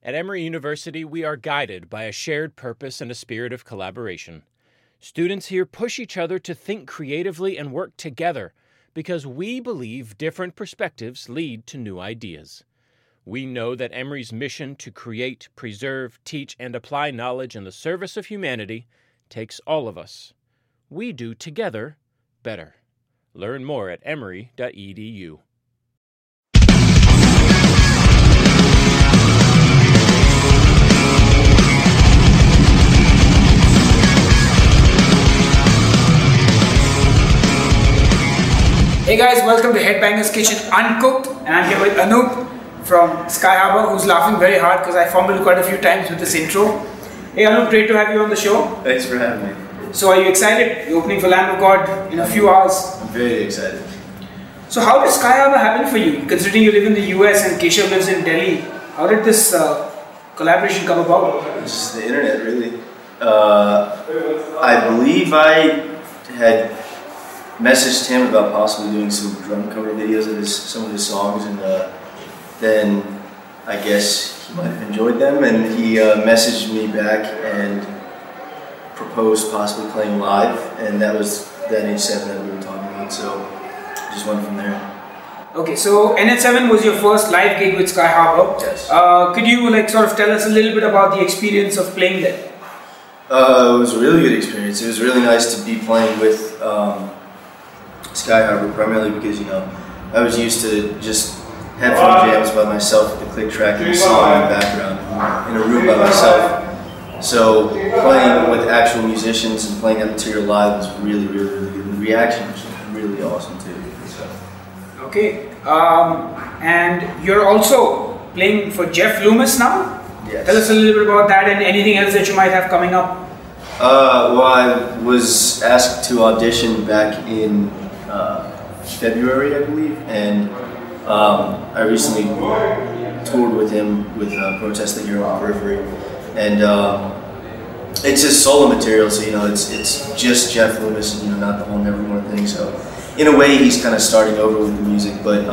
At Emory University, we are guided by a shared purpose and a spirit of collaboration. Students here push each other to think creatively and work together because we believe different perspectives lead to new ideas. We know that Emory's mission to create, preserve, teach, and apply knowledge in the service of humanity takes all of us. We do together better. Learn more at emory.edu. Hey guys, welcome to Headbangers Kitchen Uncooked, and I'm here with Anup from Sky Harbor, who's laughing very hard because I fumbled quite a few times with this intro. Hey Anup, great to have you on the show. Thanks for having me. So are you excited? You're opening for Lamb of God in a few hours. I'm very excited. So how did Sky Harbor happen for you? Considering you live in the US and Keshav lives in Delhi, how did this collaboration come about? Just the internet, really. I believe I had messaged him about possibly doing some drum cover videos of some of his songs, and then I guess he might have enjoyed them, and he messaged me back and proposed possibly playing live, and that was the NH7 that we were talking about, so just went from there. Okay, so NH7 was your first live gig with Sky Harbor. Yes. Could you sort of tell us a little bit about the experience of playing there? It was a really good experience. It was really nice to be playing with Sky Harbor, primarily because, I was used to just headphone jams by myself with the click track and the song in the background in a room by myself. So playing with actual musicians and playing that material live was really, really, really good. And the reaction was really awesome too. So. Okay, and you're also playing for Jeff Loomis now? Yes. Tell us a little bit about that and anything else that you might have coming up. Well, I was asked to audition back in February, I believe, and I recently toured with him with Protest the Hero on Periphery, and it's his solo material, so it's just Jeff Loomis, and not the whole Nevermore thing. So in a way, he's kind of starting over with the music, but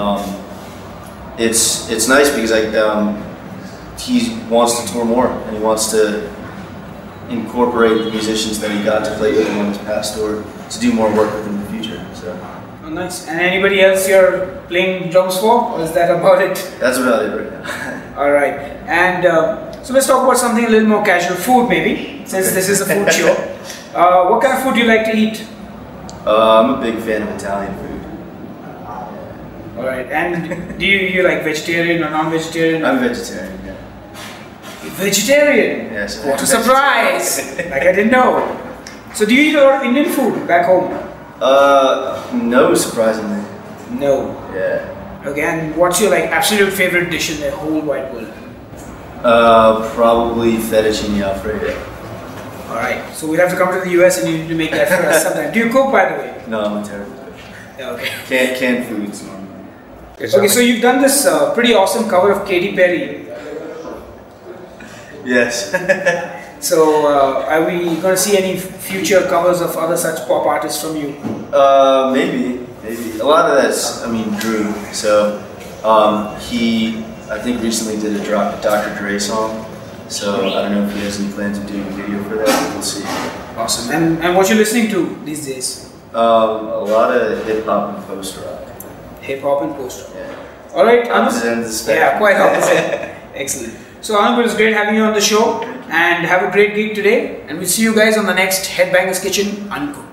it's nice because he wants to tour more, and he wants to incorporate the musicians that he got to play with him on his past tour to do more work with him in the future. So. Oh, nice. And anybody else you're playing drums for, or is that about it? That's about it right now. All right. And so let's talk about something a little more casual, food maybe, since this is a food show. What kind of food do you like to eat? I'm a big fan of Italian food. All right. And do you like vegetarian or non-vegetarian? I'm vegetarian, yeah. Vegetarian? Yes. What a surprise! Like I didn't know. So do you eat a lot of Indian food back home? No, surprisingly. No. Yeah. Okay, and what's your absolute favorite dish in the whole wide world? Probably fettuccine alfredo. Alright, so we'll have to come to the US and you need to make that for us sometime. Do you cook, by the way? No, I'm a terrible cook. Okay. Canned foods. Okay, so you've done this pretty awesome cover of Katy Perry. Yes. So, are we going to see any future covers of other such pop artists from you? Maybe. A lot of that's, Drew. So, he, I think, recently did a Dr. Dre song. So, I don't know if he has any plans of doing a video for that. We'll see. Awesome. And what you listening to these days? A lot of hip hop and post rock. Hip hop and post rock. Yeah. All right. Opposite ends of the spectrum. Yeah, quite opposite. Excellent. So Anup, it was great having you on the show, and have a great gig today, and we'll see you guys on the next Headbangers Kitchen Uncooked.